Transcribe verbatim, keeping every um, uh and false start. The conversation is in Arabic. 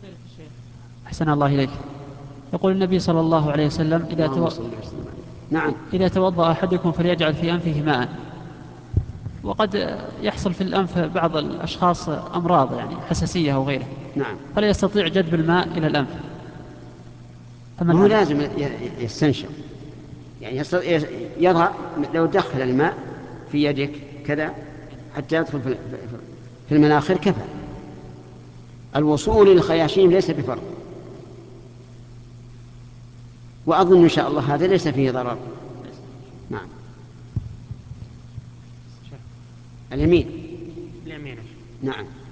أحسن الله إليك. يقول النبي صلى الله عليه وسلم إذا, تو... نعم. إذا توضأ أحدكم فليجعل في أنفه ماء. وقد يحصل في الأنف بعض الأشخاص أمراض يعني حساسية أو غيره، نعم. فلا يستطيع جذب الماء إلى الأنف، ما هو لازم يستنشق، يعني يضع، لو دخل الماء في يدك كذا حتى يدخل في المناخير كفى. الوصول للخياشيم ليس بفرض، وأظن إن شاء الله هذا ليس فيه ضرر. نعم. اليمين. اليمين. نعم.